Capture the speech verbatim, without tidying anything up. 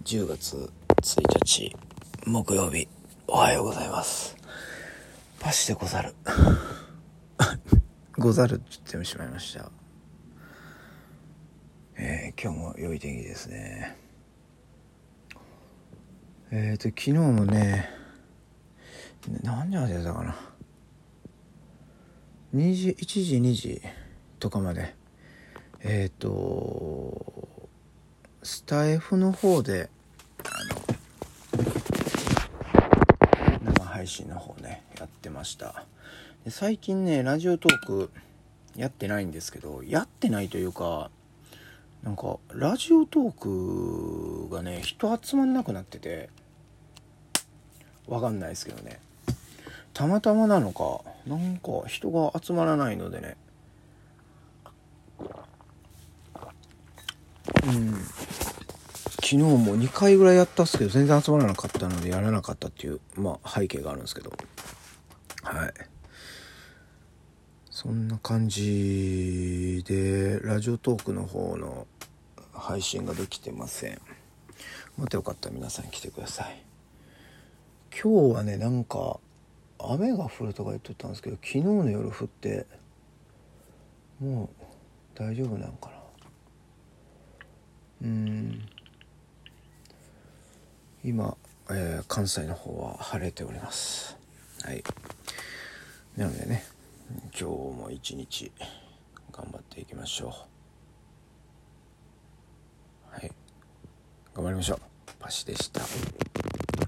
じゅうがつついたち木曜日、おはようございます。パシでござるござるって言ってしまいました。えー、今日も良い天気ですね。えーと昨日もね、何時までやったかな、にじいちじにじとかまでえーとスタイフの方であの生配信の方ねやってました。で最近ねラジオトークやってないんですけど、やってないというかなんかラジオトークがね人集まんなくなってて、わかんないですけどね、たまたまなのかなんか人が集まらないのでね、うん昨日もにかいぐらいやったっすけど全然集まらなかったのでやらなかったっていうまあ背景があるんですけど、はい、そんな感じでラジオトークの方の配信ができてません。またよかったら皆さん来てください。今日はねなんか雨が降るとか言っとったんですけど、昨日の夜降ってもう大丈夫なんかな。うーん今、えー、関西の方は晴れております。はい、なのでね今日も一日頑張っていきましょう。はい、頑張りましょう。パシでした。